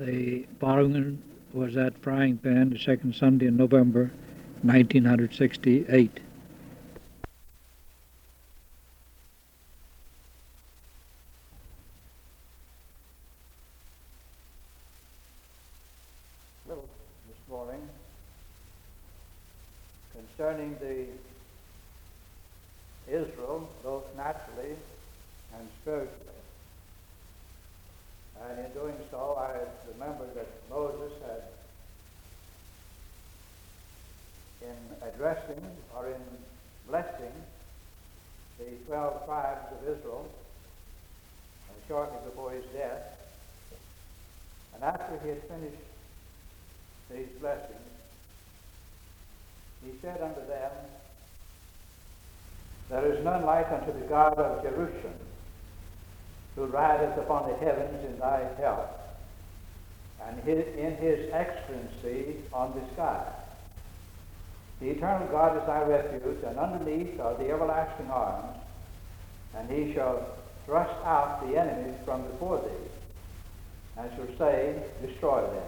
The following was at Frying Pan, the second Sunday in November, 1968. Little this morning concerning the Israel, both naturally and spiritually. And in doing so, I remembered that Moses had, in addressing or in blessing the 12 tribes of Israel shortly before his death, and after he had finished these blessings, he said unto them, There is none like unto the God of Jerusalem, who rideth upon the heavens in thy help, and in his excellency on the sky. The eternal God is thy refuge, and underneath are the everlasting arms, and he shall thrust out the enemies from before thee, and shall say, Destroy them.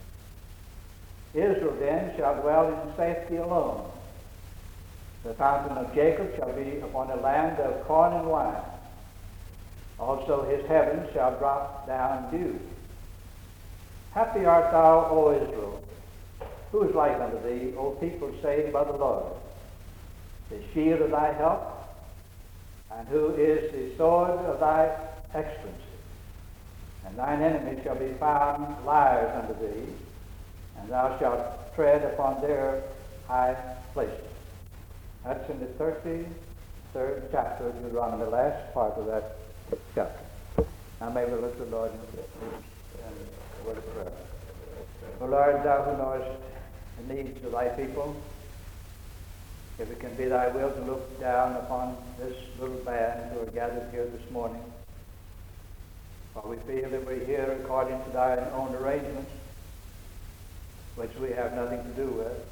Israel then shall dwell in safety alone. The fountain of Jacob shall be upon a land of corn and wine. Also his heavens shall drop down dew. Happy art thou, O Israel. Who is like unto thee, O people saved by the Lord? The shield of thy help, and who is the sword of thy excellency. And thine enemies shall be found liars unto thee, and thou shalt tread upon their high places. That's in the 33rd chapter of Deuteronomy, the last part of that chapter. Now may we look to the Lord in a word of prayer. O Lord, thou who knowest the needs of thy people, if it can be thy will to look down upon this little band who are gathered here this morning, for we feel that we're here according to thine own arrangements, which we have nothing to do with.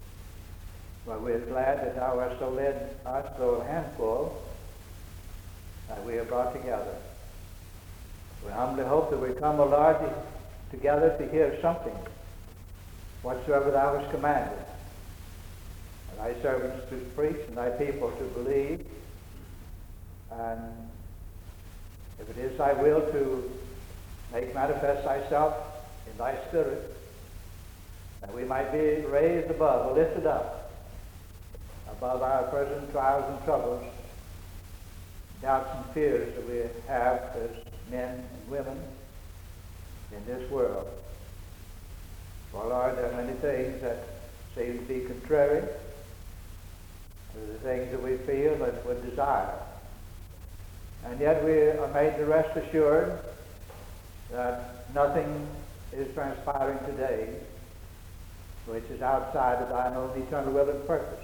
But we are glad that thou hast so led us, though a handful, that we are brought together. We humbly hope that we come, O Lord, together to hear something, whatsoever thou hast commanded, and thy servants to preach and thy people to believe. And if it is thy will to make manifest thyself in thy Spirit, that we might be raised above or lifted up above our present trials and troubles, doubts and fears that we have as men and women in this world. For Lord, there are many things that seem to be contrary to the things that we feel and would desire. And yet we are made to rest assured that nothing is transpiring today which is outside of thine own eternal will and purpose.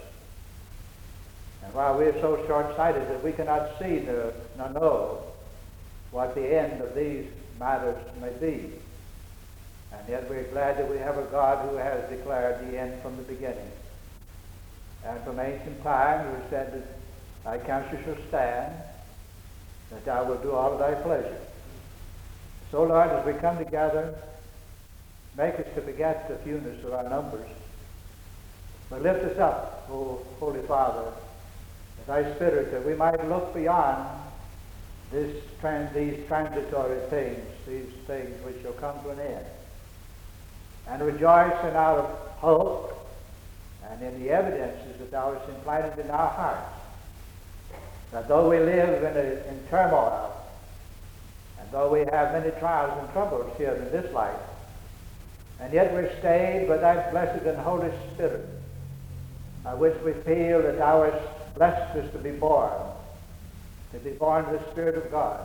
And while we are so short-sighted that we cannot see nor know what the end of these matters may be, and yet we're glad that we have a God who has declared the end from the beginning. And from ancient times we said that thy counsel shall stand, that thou wilt do all of thy pleasure. So, Lord, as we come together, make us to forget the fewness of our numbers, but lift us up, O Holy Father, with thy Spirit, that we might look beyond these transitory things, these things which shall come to an end, and rejoice in our hope and in the evidences that thou hast implanted in our hearts, that though we live in turmoil, and though we have many trials and troubles here in this life, and yet we're stayed by thy blessed and Holy Spirit, by which we feel that thou hast blessed us to be born of the Spirit of God,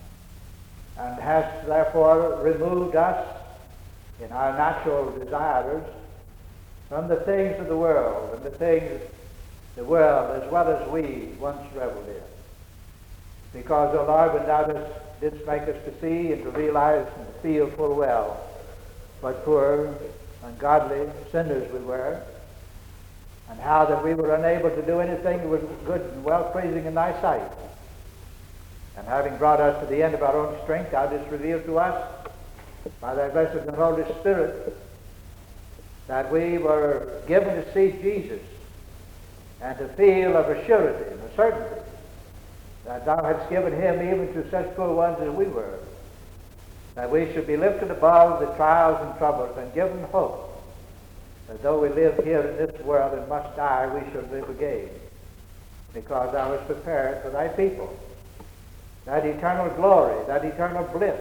and hast therefore removed us in our natural desires from the things of the world and the things the world as well as we once reveled in. Because, O Lord, when thou didst make us to see and to realize and to feel full well what poor, ungodly sinners we were, and how that we were unable to do anything that was good and well-pleasing in thy sight. And having brought us to the end of our own strength, thou didst reveal to us by thy blessed and Holy Spirit, that we were given to see Jesus and to feel of a surety and a certainty that thou hadst given him even to such poor ones as we were, that we should be lifted above the trials and troubles and given hope that though we live here in this world and must die, we should live again, because thou hast prepared for thy people that eternal glory, that eternal bliss,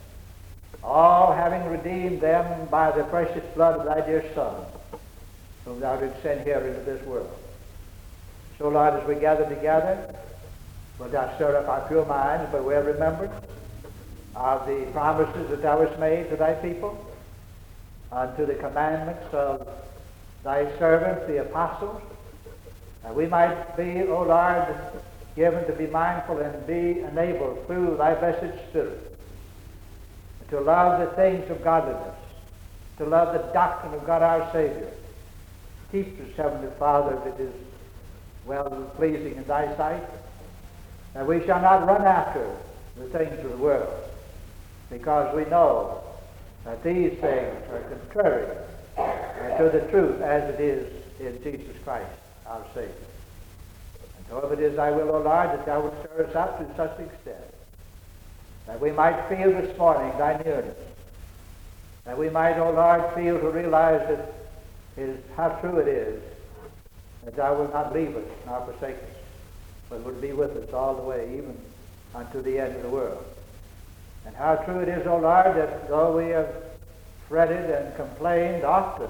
all having redeemed them by the precious blood of thy dear Son, whom thou didst send here into this world. So, Lord, as we gather together, wilt thou stir up our pure minds by way of remembrance of the promises that thou hast made to thy people, unto the commandments of thy servants, the apostles, that we might be, O Lord, given to be mindful and be enabled through thy blessed Spirit to love the things of godliness, to love the doctrine of God our Savior. Teach us, Heavenly Father, that is well pleasing in thy sight, that we shall not run after the things of the world, because we know that these things are contrary to the truth as it is in Jesus Christ, our Savior. And so if it is thy will, O Lord, that thou would stir us up to such extent that we might feel this morning thy nearness, that we might, O Lord, feel to realize that how true it is that thou wilt not leave us nor forsake us, but would be with us all the way, even unto the end of the world. And how true it is, O Lord, that though we have fretted and complained often,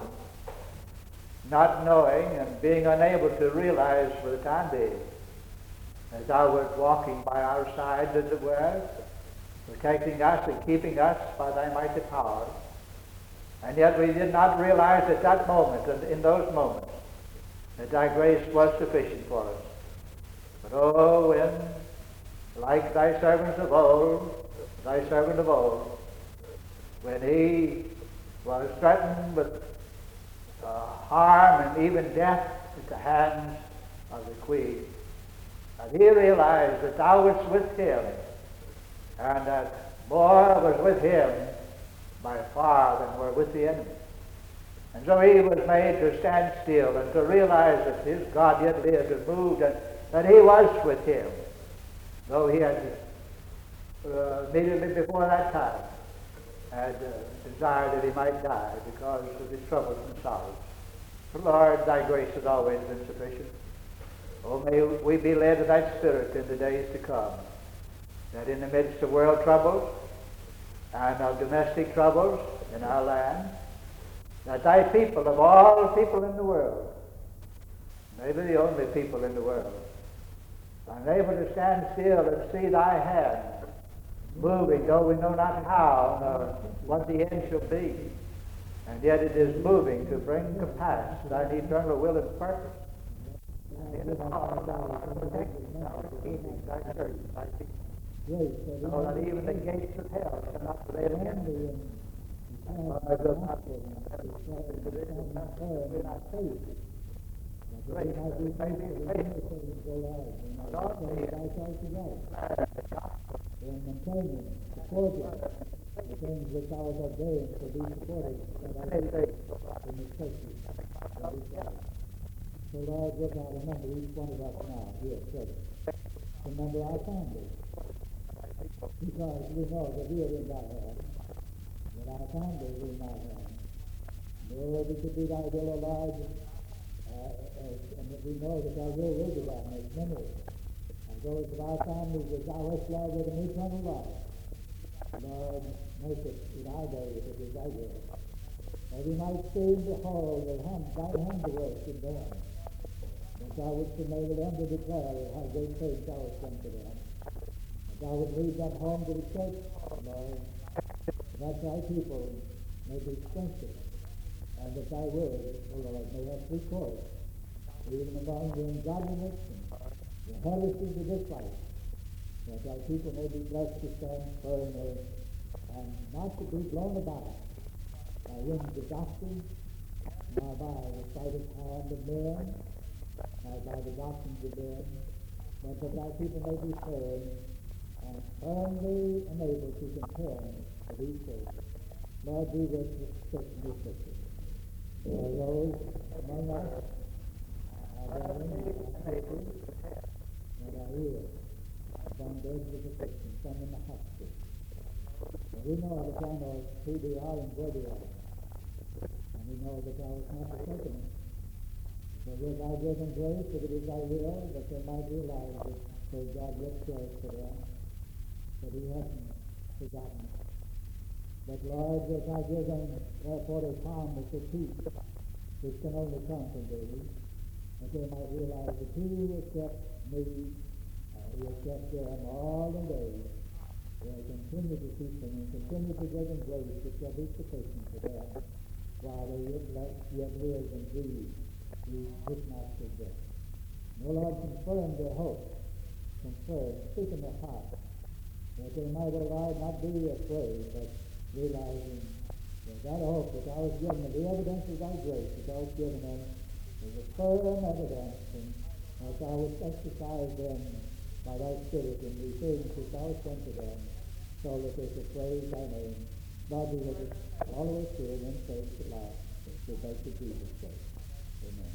not knowing and being unable to realize for the time being that thou wert walking by our sides, as it were, protecting us and keeping us by thy mighty power, and yet we did not realize at that moment and in those moments that thy grace was sufficient for us. But oh, when, like thy servant of old, when he was threatened with harm and even death at the hands of the queen, and he realized that thou wast with him, and that more was with him by far than were with the enemy. And so he was made to stand still and to realize that his God yet lived and moved, and that he was with him, though he had immediately before that time had desired that he might die because of his troubles and sorrows. But Lord, thy grace has always been sufficient. Oh, may we be led to thy Spirit in the days to come, that in the midst of world troubles and of domestic troubles in our land, that thy people, of all people in the world, maybe the only people in the world, are able to stand still and see thy hand moving, though we know not how nor what the end shall be. And yet it is moving to bring to pass thine eternal will and purpose. And in the power of thy protecting, thou keeping thy church, thy people. So that even the gates of hell shall not prevail against thee. I will not in maintaining, supporting the things which thou hast ordained to be supported by thy people in the churches of this day. So Lord, look out, remember each one of us now here at church. Remember our families, because we know that we are in thy hands, that our families are in thy hands. Lord, it could be thy will, O Lord, and that we know that thy will be done as many of those of our families that thou hast loved with an eternal love. Lord, make it in our days if it is thy will, that we might see and behold thy handiwork in them, that thou wouldst enable them to declare how great things thou hast done for them, that thou would lead them home to the church, Lord, that thy people may be strengthened, and that thy word, O Lord, may have free course, even among the ungodliness and the heresies of this life, that thy people may be blessed to stand firmly and not to be blown about by winds of doctrine, nor by the sleight of hand of men, nor by the doctrines of men, but that thy people may be firm and firmly enabled to contend for these things. Lord, be with this Christian picture. There are those among us, our brethren, our sisters, that are ill, bondage with affliction, some in the hospital. And we know that thou knowest who they are and where they are. And we know that thou hast not forsaken them. So wilt thou give them grace, if it is thy will, that they might realize that their God yet cares for them, that he hasn't forgotten. But Lord, wilt thou give them therefore a calmness of peace, which can only come from thee, that they might realize that he has kept me, he has kept them all the days. Will continue to keep them and continue to give them grace which shall be sufficient for them while they yet live and breathe through this natural death. O Lord, confirm their hope, speak in their heart, that they might, O Lord, not be afraid, but realizing that that hope that thou hast given them, the evidence of thy grace that thou hast given them, is a firm evidence, and that thou wouldst exercise them by thy Spirit in the things which thou hast done to them, so that they should praise thy name. God be with us all the way through, and then faith at last, to thank you, Jesus Christ. Amen.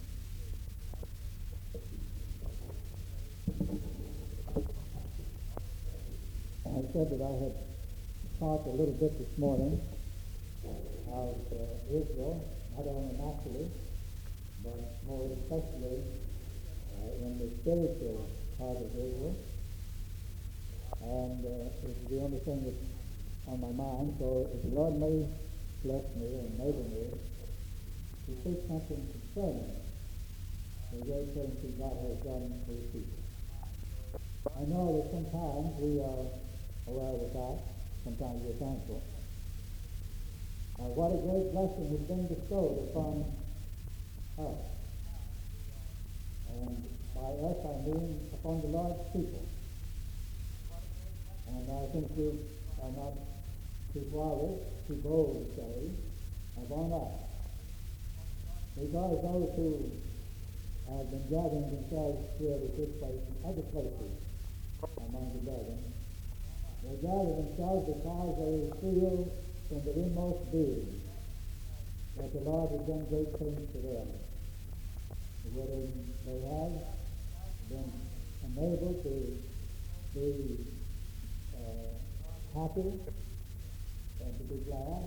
I said that I had talked a little bit this morning of Israel, not only naturally, but more especially in the spiritual part of Israel. And it's the only thing that's on my mind. So if the Lord may bless me and enable me to speak something concerning the great things that God has done for his people. I know that sometimes we are aware of that. Sometimes we're thankful. What a great blessing has been bestowed upon us. And by us I mean upon the Lord's people. And I think we are not too flawless, too bold to say, upon us. Because those who have been gathering themselves here at this place and other places among the brethren, they gather themselves because they feel in their inmost being that the Lord has done great things for them. Whether they have been enabled to be happy and to be glad,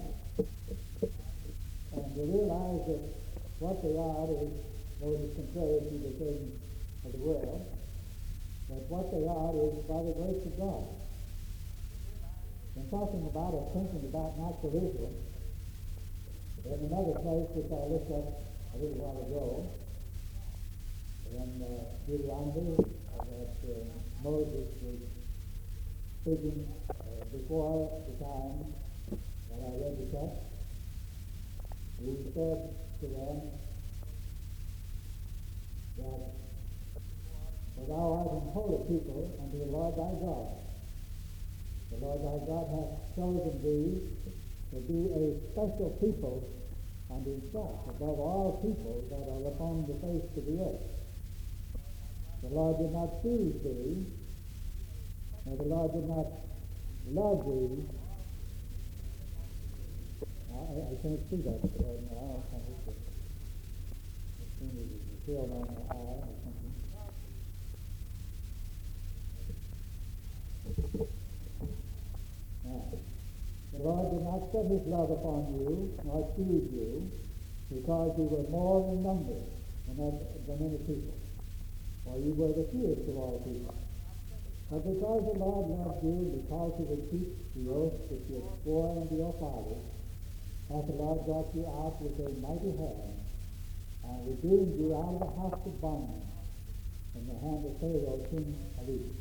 and to realize that what they are is, though it is contrary to the things of the world, that what they are is by the grace of God. I'm talking about or thinking about natural Israel. In another place which I looked at a little while ago, in Deuteronomy, that Moses was speaking before the time that I read the text. He said to them that, "For thou art an holy people unto the Lord thy God. The Lord thy God hath chosen thee to be a special people unto himself, above all people that are upon the face of the earth. The Lord did not choose thee, and the Lord did not love thee." I can't see that right now. I think it's a film on my eye or something. Now, the Lord did not set his love upon you, nor choose you, because you were more in number than any people, for you were the fewest of all people. But because the Lord loved you, because he would keep the oath which he had sworn unto your fathers, hath the Lord brought you out with a mighty hand, and redeemed you out of the house of bondage, from the hand of Pharaoh, king of Egypt.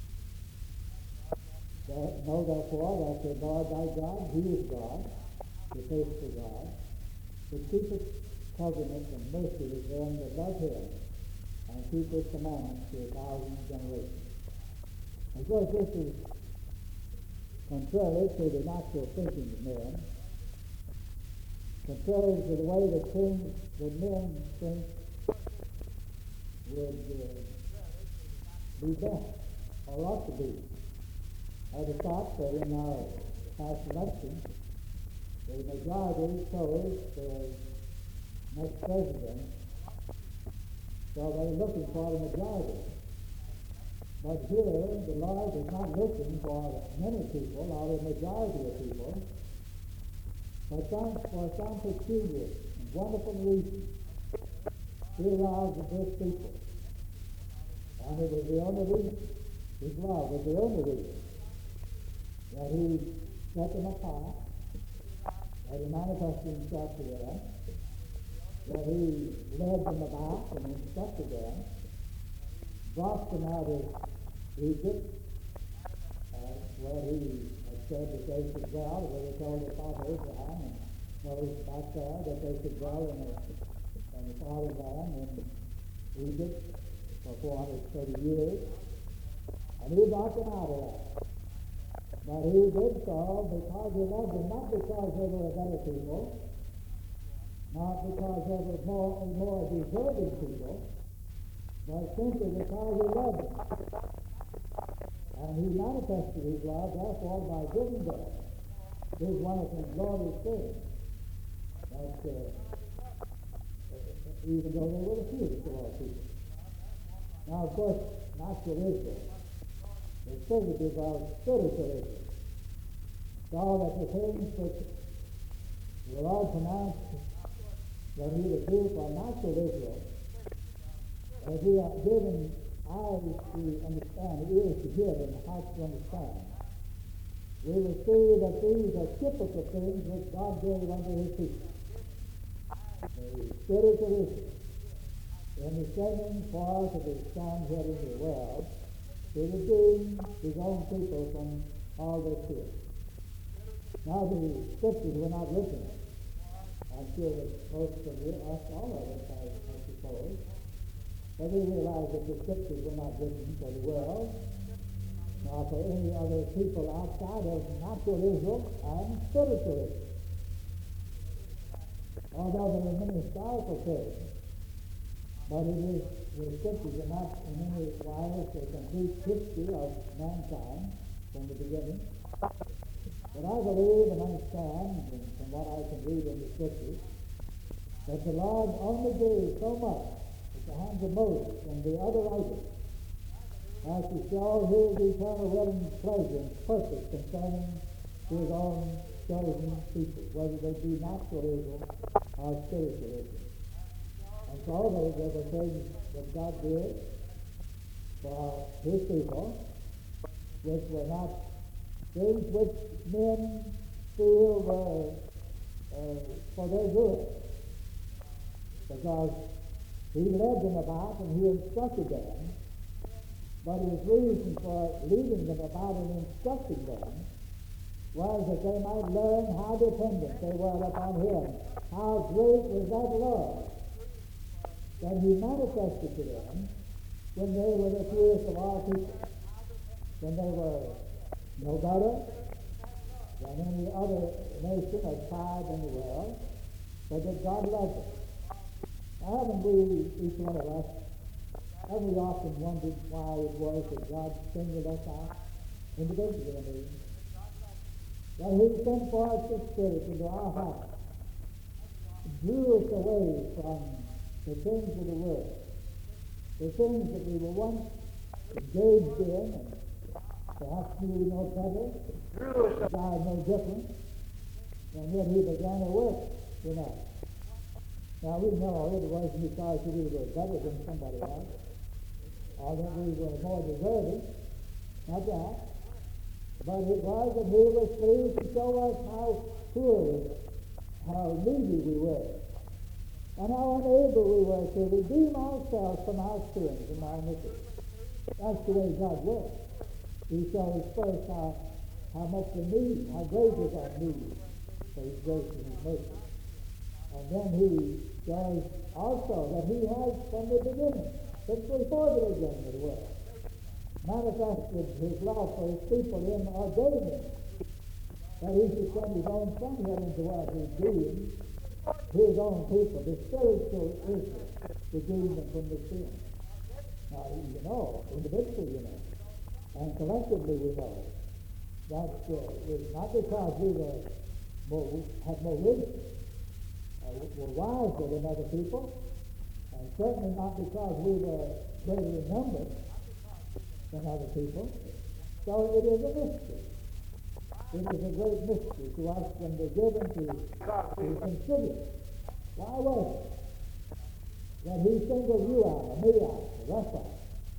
Know therefore that the Lord thy God, he is God, the faithful God, which keepeth covenant and mercy with them that love him, and keep his commandments to 1,000 generations. Of course, this is contrary to the natural thinking of men, contrary to the way that men think would be best, or ought to be. I had a thought that in our past election, the the majority chose the next president, so they're looking for the majority. But here, the Lord is not looking for many people or the majority of people, but for some peculiar and wonderful reason. He loves His people. And it was the only reason. His love was the only reason that He set them apart, that He manifested Himself to them, that He led them about and instructed them, brought them out of Egypt, where He had said that they should dwell, where He told His father Abraham and Moses back there that they should dwell in the foreign land in Egypt for 430 years. And He brought them out of that. But He did so because He loved them, not because they were a better people, not because they were more deserving people, but simply because He loved them. And He manifested His love, therefore, by giving them His wonderful and glorious things. That even though they were the fewest of all people. Now, of course, natural Israel, the services of spiritual Israel, saw that the things which the Lord pronounced that He would do for natural Israel, as He had given eyes to understand, ears to hear, and hearts to understand, we will see that these are typical things which God gave unto His people. The spiritual Israel, in the sending forth of His Son here in the world, to redeem His own people from all their sins. Now the Scriptures were not written. I'm sure that most of you, all of us, I suppose, but we realize that the Scriptures were not written for the world, nor for any other people outside of natural Israel and spiritual Israel. Although there are many historical things, but the Scriptures are not in any wise a complete history of mankind from the beginning. But I believe and understand, from what I can read in the Scriptures, that the Lord only gave so much at the hands of Moses and the other writers as to show His eternal will and pleasure and purpose concerning His own chosen people, whether they be natural Israel or spiritual Israel. And so there were things that God did for His people which were not things which men feel were for their good, because He led them about and He instructed them, but His reason for leading them about and instructing them was that they might learn how dependent they were upon Him, how great was that love that He manifested to them when they were the fewest of all people, when they were no better than any other nation or tribe in the world, but that God loved them. Now, haven't we, each one of us, have we often wondered why it was that God singled us out individually? That He sent forth His Spirit into our hearts, drew us away from the things of the world, the things that we were once engaged in, and perhaps knew no better, desired no different, and yet He began a work in us. Now we know it wasn't because we were better than somebody else, or that we were more deserving, not that, but it was that He was pleased to show us how poor, how needy we were, and how unable we were to redeem ourselves from our sins and our iniquities. That's the way God works. He shows first how much we need, how great is our need for His grace and His mercy. And then He shows also that He has from the beginning, since before the beginning of the world, manifested His love for His people in ordaining that He should send His own Son here into the world to redeem His own people, the spiritual Israel, redeem them from the sin. Now, you know, individually, you know, and collectively we know that it was not because we were had more wisdom, were wiser than other people, and certainly not because we were greater in number than other people. So it is a mystery. It is a great mystery to us when we're given to consider. Why was it that he singled you out, or me out, or us out,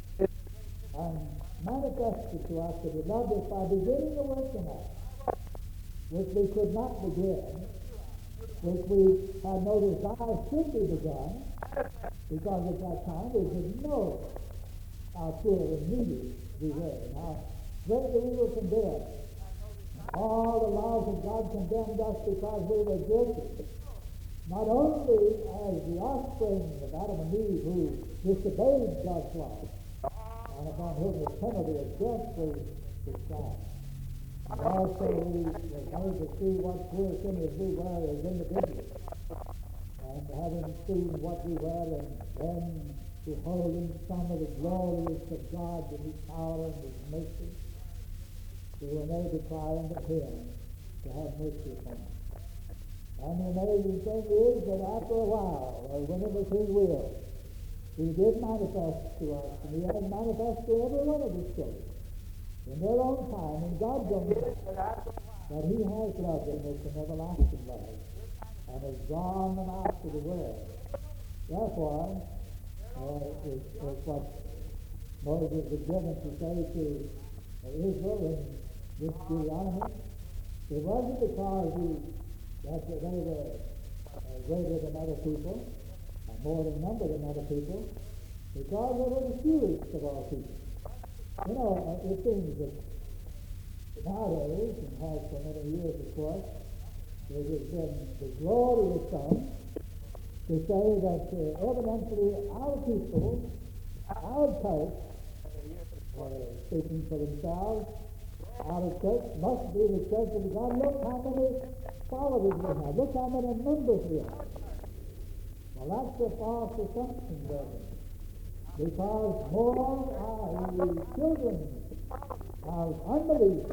and manifested to us that he loved us by beginning the work in us, which we could not begin, which we had no desire should be begun, because at that time we didn't know how poor and needy we were, and how greatly we were condemned. All the laws of God condemned us because we were guilty. Not only as the offspring of Adam and Eve who disobeyed God's law, and upon whom the penalty of death was prescribed, and also we were made to see what poor sinners we were as individuals. And having seen what we were, and then beholding some of the glories of God and His power and His mercy, we were made to cry unto Him to have mercy upon us. And the amazing thing is that after a while, or when it was His will, He did manifest to us, and He has manifested to every one of His children in their own time, in God's own time, that He has loved them with an everlasting love, and has drawn them out to the world. Therefore, is what Moses was given to say to Israel in this Deuteronomy. It wasn't because that they were greater than other people, and more in number than other people, because they were the fewest of all people. You know, it seems that nowadays, and has for many years, of course, it has been the glorious thing to say that evidently our people, our church, speaking for themselves, our church must be the church of God. Look how many followers we have. Look how many members we have. Well, that's a false assumption, brethren, because more are the children of unbelief,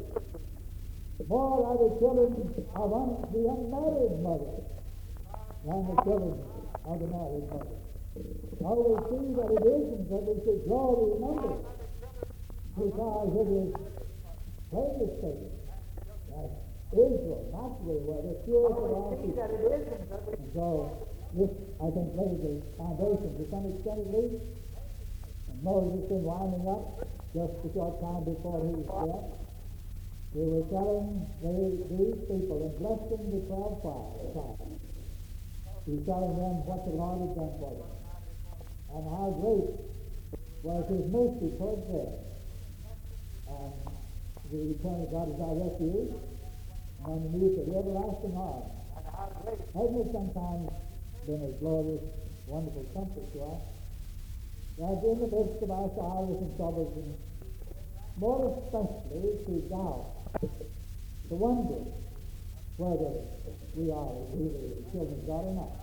more are the children of the unmarried mother than the children of the married mother. Now we see that it isn't that we should glory in numbers, because it is plainly stated that Israel, naturally, were the purest of all people. And so this, I think, lays the foundation to some extent at least. And Moses, in winding up just a short time before his death, he was telling these people and blessing the 12 tribes. He's telling them what the Lord had done for them, and how great was His mercy towards them. And the eternal God is our refuge, and underneath the everlasting arms. Hasn't it sometimes been a glorious, wonderful comfort to us, that in the midst of our sorrows and troubles, and more especially to doubt, to wonder whether we are really children of God or not,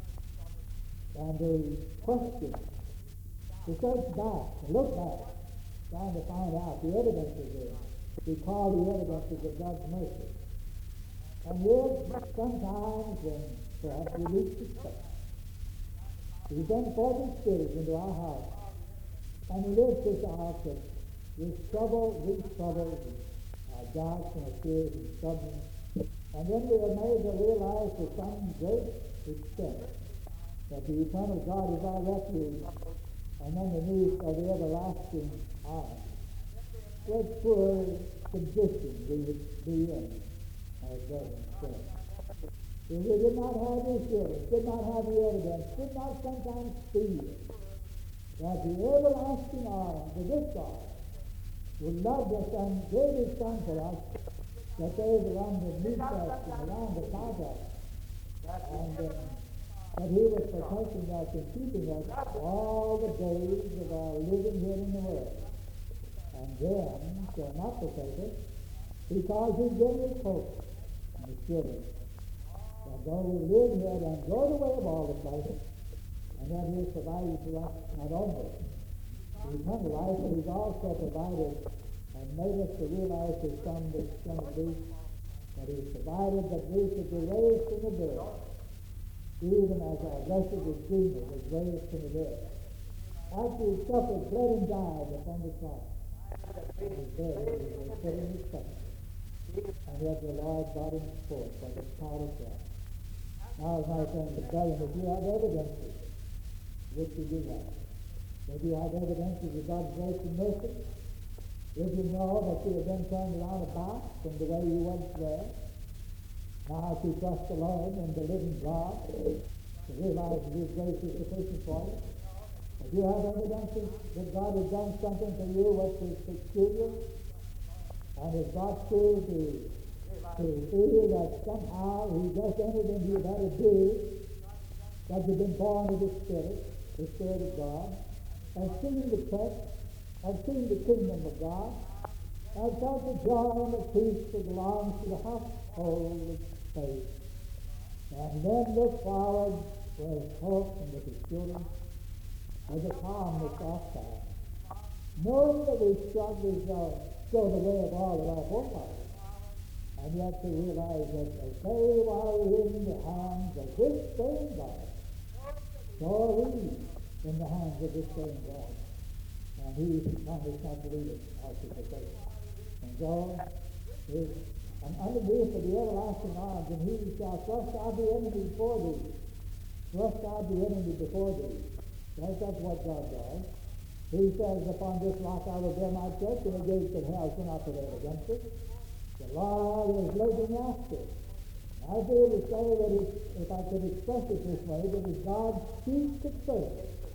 and to question, to search back, to look back, trying to find out the evidences, we call the evidences of God's mercy. And yet, sometimes, when perhaps we reach despair, He sends forth His Spirit into our hearts, and He lifts us out of this trouble, these troubles, our doubts and our fears and troubles. And then we are made to realize to some great extent that the eternal God is our refuge, and underneath are the everlasting arms. What poor condition we would be in, as brethren said. If we did not have the assurance, did not have the evidence, did not sometimes feel that the everlasting arms of this God, who loved us and gave His Son for us, that they were underneath us and around about us, and that He was protecting us and keeping us all the days of our living here in the world. And then shall not forsake us, because He gave us hope and assurance that though we live here and enjoy the way of all the places, and that He has provided for us not only the eternal life, but He's also provided and made us to realize His Son that's going to be that He has provided that we should be raised from the dead, even as our blessed Redeemer was raised from the dead. After He suffered, bled, and died upon the cross, and was buried, He was put in His tomb, and yet the Lord brought Him forth by the power of God. Now, my friends, brethren, if you have evidences, which you do have, if you have evidences of God's grace and mercy, if you know that you have been turned around about from the way you once were, now to trust alone in the living God, to realize that His grace is sufficient for you, if you have evidences that God has done something for you which is peculiar, and has brought you to feel that somehow He just entered into you that it is, that you've been born of the Spirit of God, and seen the text, and seen the kingdom of God, and felt the joy and the peace that belongs to the household of faith, and then look forward with hope and with assurance, with a calmness of time, knowing that we struggle go the way of all of our forefathers, and yet to realize that as they were in the hands of this same God, so are we in the hands of this same God. And He promised not to leave us out to forsake us. And so, and underneath of the everlasting arms, and He shall thrust out the enemy before thee. Thrust out the enemy before thee. That's what God does. He says, upon this rock I will build my church, and the gates of hell shall not prevail against it. The Lord is looking after. I feel to say that if I could express it this way, that it's God's chief concern.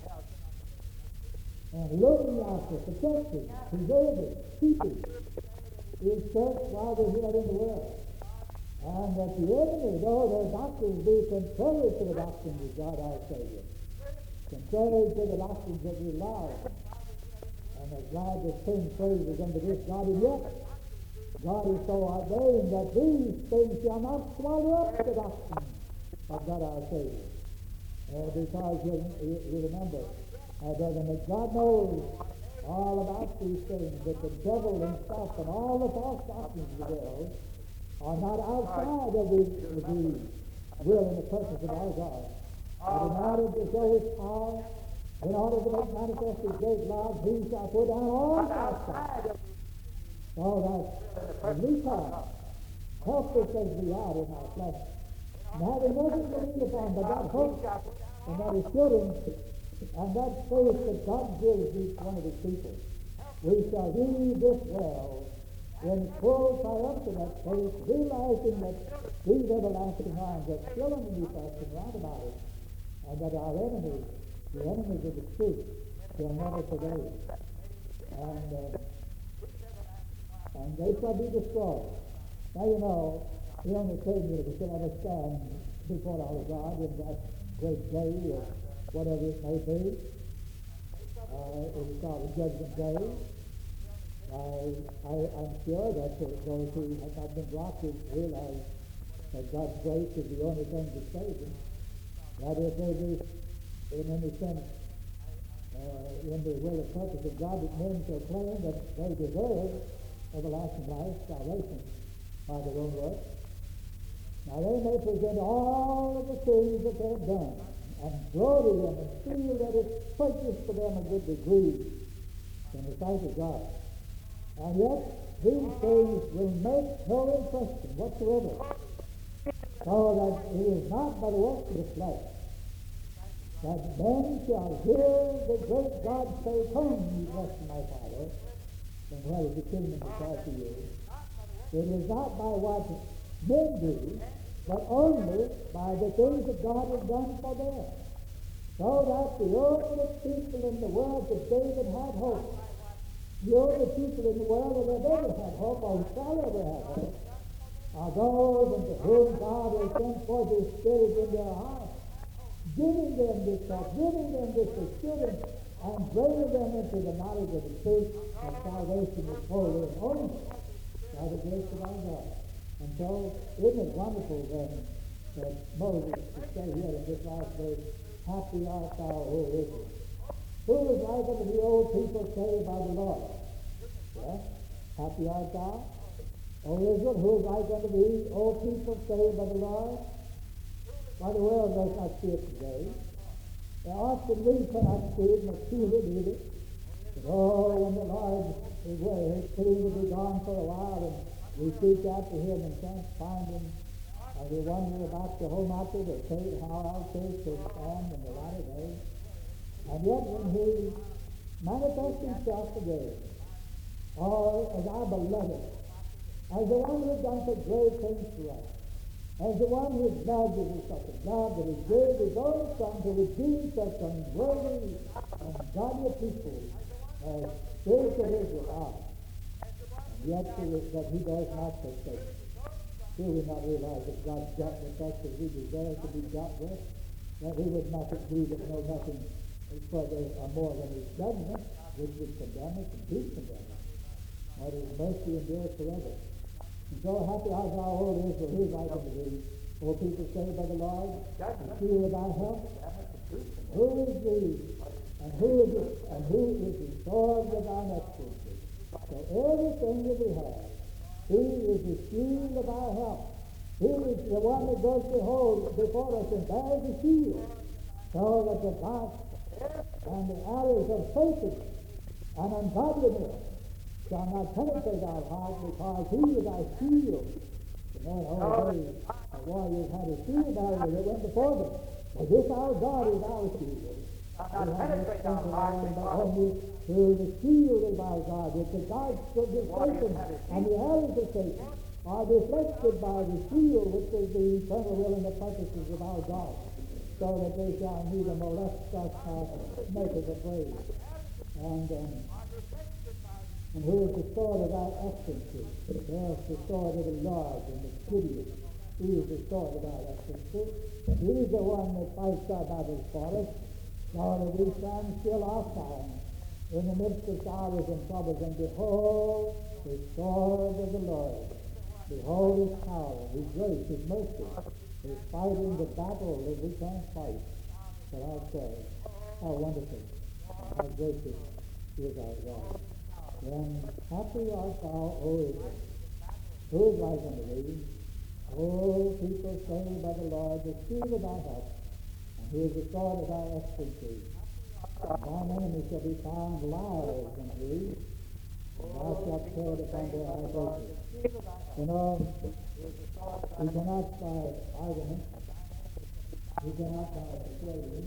And looking after, protecting, preserving, keeping His church while they're here in the world. And that the enemy, though their doctrines be contrary to the doctrines of God our Savior, contrary to the doctrines that we love, and as glad to sing praises unto this God, and yet God is so ordained that these things shall not swallow up the doctrine of God our Savior. Because you remember, brethren, that God knows all about these things, that the devil himself and all the false doctrines of the world are not outside of the will and the purpose of our God. But in order to show His power, in order to make manifest His great love, He shall put down all outside. So that when we come, helpless as we are in our flesh, and having nothing to lean upon but that hope and that assurance and that faith that God gives each one of His people, we shall leave this world in full triumph in that faith, realizing that these everlasting arms are still underneath us and round about us, and that our enemies, the enemies of the truth, shall never prevail. And they shall be destroyed. Now you know, the only thing that we shall ever stand before our God in that great day, or whatever it may be, it is called the Judgment Day. I'm sure that those who have not been blocked realize that God's grace is the only thing that saves them. That if they be, in any sense, in the will and purpose of God, that men shall claim that they deserve everlasting life, salvation, by their own work. Now they may present all of the things that they've done, and glory in and feel that it's purchased for them a good degree in the sight of God. And yet, these things will make no impression whatsoever, so that it is not by the works of the flesh that men shall hear the great God say, "Come, ye blessed of my Father, and where is the kingdom of God to you?" It is not by what men do, but only by the things that God has done for them. So that the only people in the world that David had hope, the only people in the world that have ever had hope, or shall ever have hope, are those unto whom God has sent forth His Spirit in their hearts, giving them this hope, giving them this assurance, and bringing them into the knowledge of the truth of salvation is wholly and only by the grace of our God. And so, isn't it wonderful then that Moses would say here in this last verse, "Happy art thou, O Israel." Who was like unto the old people saved by the Lord? Yes, happy art thou. O Israel, who is like unto thee? O people saved by the Lord? Why, the world does not see it today. Often we cannot see it, nor feel it either. But when the Lord is seemed to be gone for a while, and we seek after him and can't find him, and we wonder about the whole matter, how our case will stand in the latter days. And yet when he manifests himself today, as our beloved, as the one who has done such great things for us, as the one whose blood is such a blood that he gave his own son to redeem such unworthy and godly people as those of Israel are. And yet that he does not forsake. Do we not realize that God dealt with us as we deserve to be dealt with? That he would not agree that know nothing further or more than his judgment, which would condemn us and do condemn us. But his mercy endures forever. And so happy art thou, O Israel, who is like unto thee? O people saved by the Lord, and fear thy help. Who is thee? And who is the sword of thine excellency? So everything that we have, he is the shield of our help. He is the one that goes before us and bears the shield, so that the darts and the arrows of Satan and ungodliness shall not penetrate our heart, because he is our shield. You know, in old days, the warriors had a shield barrier that went before them. But this our God is our shield. But only through the shield of our God, which the darts of the Satan and the arrows of Satan are deflected by the shield, which is the eternal will and the purposes of our God, so that they shall neither molest us nor make us afraid. And who is the sword of our excellency? Yes, the sword of the Lord and the Gideon. He is the sword of our excellency. He is the one that fights our battles for us, so that we stand still oftentimes in the midst of sorrows and troubles, and behold the sword of the Lord. Behold his power, his grace, his mercy, his fighting the battle that we can't fight for ourselves. How wonderful and how gracious is our God. Then happy art thou, O Israel, who is like unto thee? O people saved by the Lord, the shield of thy help, and who is the sword of thy excellency. And thine enemies shall be found liars unto thee, and thou shalt tread upon their high places. You know, we cannot by argument, we cannot by persuasion,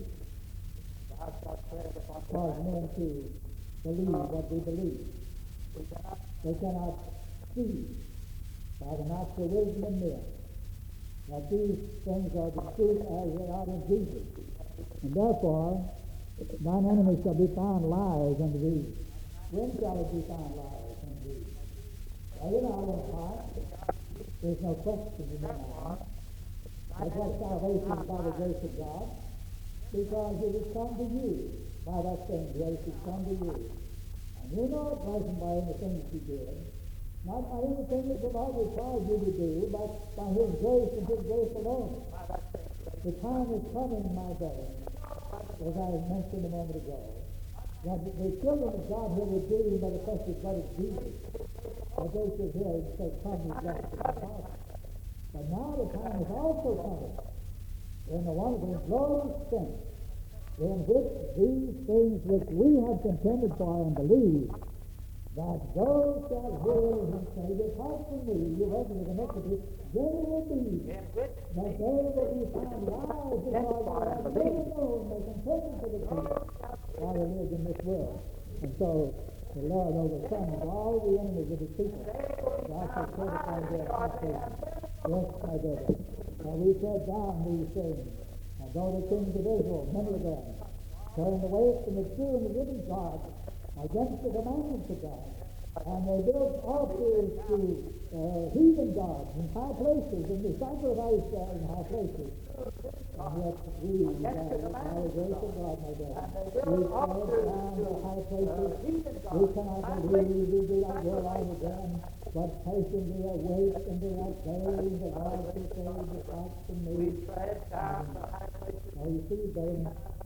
cause men to believe what we believe. They cannot see by the natural wisdom of men that these things are the truth as they are in Jesus. And therefore, thine enemies shall be found liars unto thee. When shall it be found liars unto thee? Well, in our own heart, there's no question in my mind that salvation is by the grace of God, because it has come to you. By that same grace it has come to you. And you know it wasn't by anything that you did, not by anything that the Lord required you to do, but by his grace and his grace alone. The time is coming, my brother, as I mentioned a moment ago, that the children of God who were redeemed by the precious blood of Jesus, that they should hear and say, come, ye blessed of the Father. But now the time is also coming, in the wonderful and glorious sense, in which these things which we have contended for and believe, that those shall hear him say, depart from me, you workers of iniquity, then it will be that they will be found liars, because they have never known they contended for the truth while they lived in this world. And so the Lord overcomes all the enemies of his people. Thou shalt tread upon their temptations. Yes, my brother. And we tread down these things. And though the kings of Israel, many of them, turned away from the true and the living God against the commandments of God, and they built altars to heathen gods in high places, and they sacrificed in high places. And yet we, by the grace of God, my brother, we tread down the high places. We cannot believe we do not realize again, but patiently await and be not saying the Lord to say, depart from me. Now you see, brother,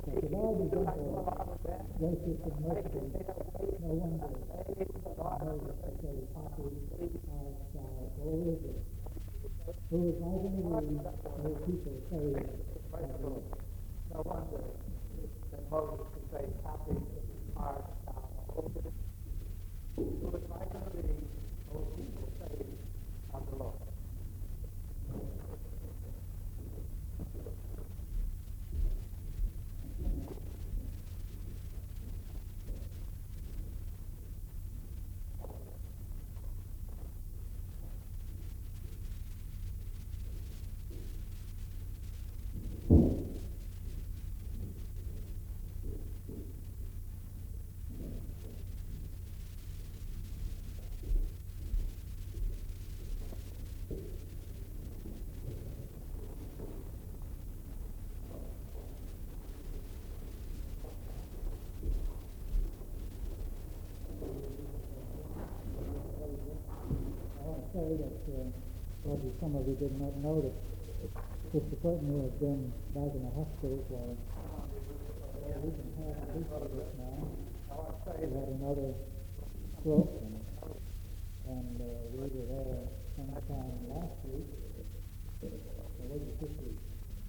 But the Lord is also gracious and merciful. No wonder Moses to say, happy art thou, O Israel, who is like unto thee, O people saved by the Lord. No wonder that Moses could say, happy art thou, O Israel, who is like unto thee, O people saved of the Lord. I want to say that probably some of you did not know that Sister Courtney has been back in the hospital for a week and a half, at least for this now. She had another stroke, and we were there sometime last week. Or was it this week?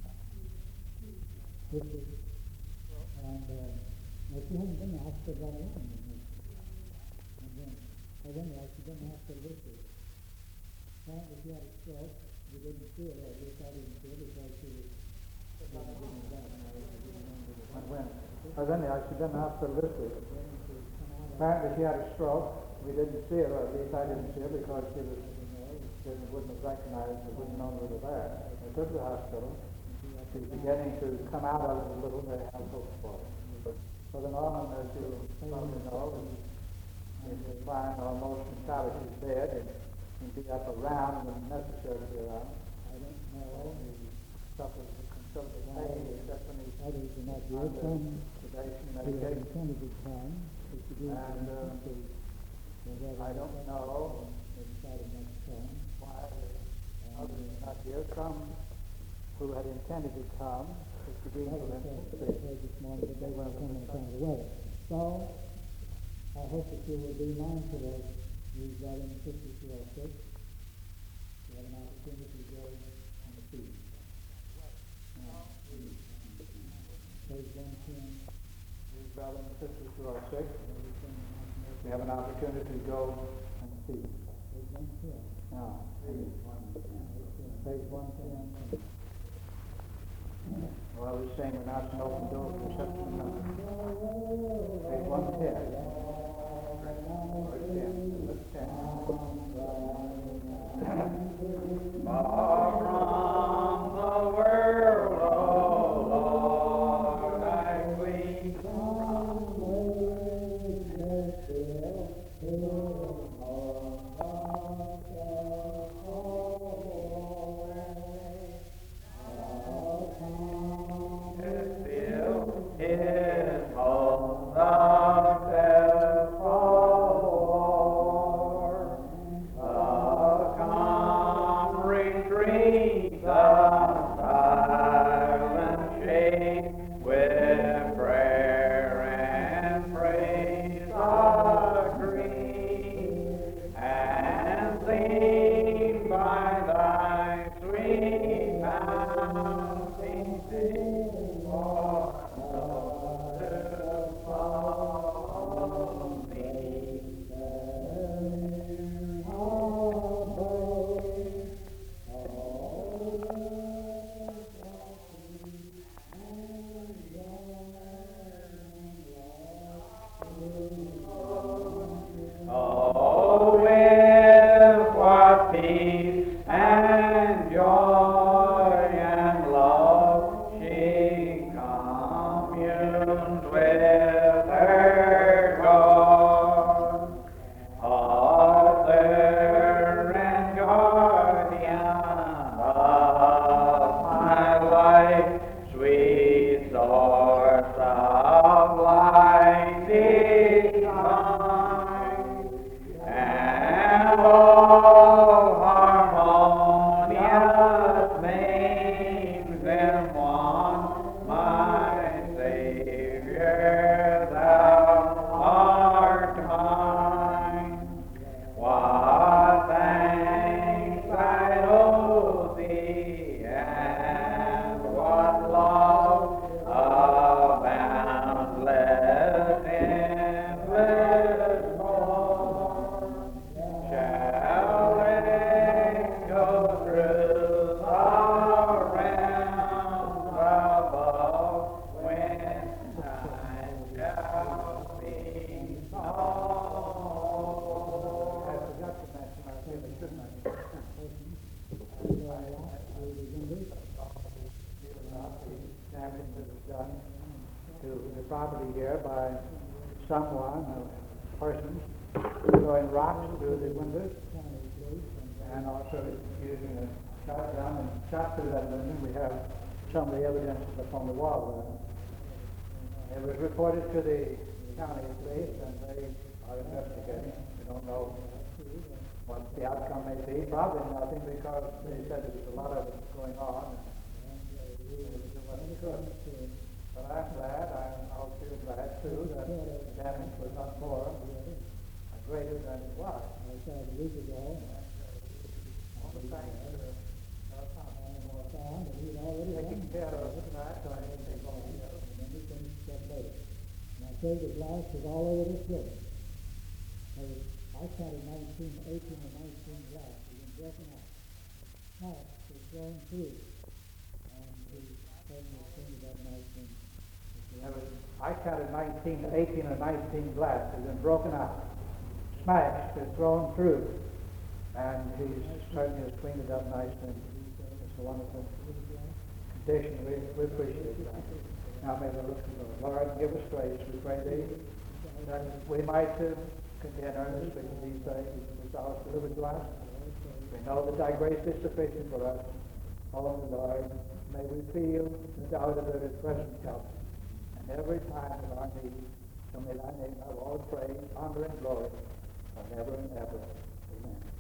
This week. And no, she hadn't been in the hospital that long. And then, anyway, she's been in the hospital this week. Apparently she had a stroke. We didn't see her, or we thought we didn't see her because she was getting back. She's been in the hospital this week. Apparently she had a stroke. We didn't see her, or at least I didn't see her because she wouldn't have recognized her, wouldn't know we were there. They took her to the hospital. She's beginning to come out of it a little. They have hope for her. Brother Norman, as you probably know, is lying on most Salisbury's bed and can be up around when necessary to be around. I don't know. He suffers from considerable pain, except when he's Others are not here. Some sedation who have medication. intended to come, which is usually I don't know decided not to come. why others are not here. Some who had intended to come, which would be for them to They said this morning that they weren't coming on account of the weather. So, I hope that you will be mindful of these brothers and sisters who are sick. You have an opportunity to go on the feet. Page 110. These brothers and sisters who are sick, we have an opportunity to go and see. Page 110. Now, page 110. Well, I was saying we're not an open door for reception of numbers. Page 110. Verse 10. Verse 10. Far from the world, O Lord, I flee damage that was done to the property here by someone, persons, throwing rocks through the windows, and also using a shotgun and shot through that window. We have some of the evidence upon the wall there. It was reported to the county police, and they are investigating. We don't know what the outcome may be. Probably nothing, because they said there was a lot of it going on. But I'm glad, I'll feel glad too, that the damage was not more greater than it was. Taking care of that, so I didn't think of it. And I say the glass was all over this building. I counted 18 or 19 glass was been broken out. Smashed, was thrown through. And we certainly seen that night when I counted 18 or 19 glass has been broken out, smashed, or thrown through, and he certainly has cleaned it up nicely. It's a wonderful condition. We appreciate that. Now may the Lord give us grace. We pray thee that we might contend earnestly in these things which thou hast delivered to us. We know that thy grace is sufficient for us. Oh Lord, may we feel that thou art a very present help. Every time of our need, so may thy name have all praise, honor, and glory forever and ever. Amen.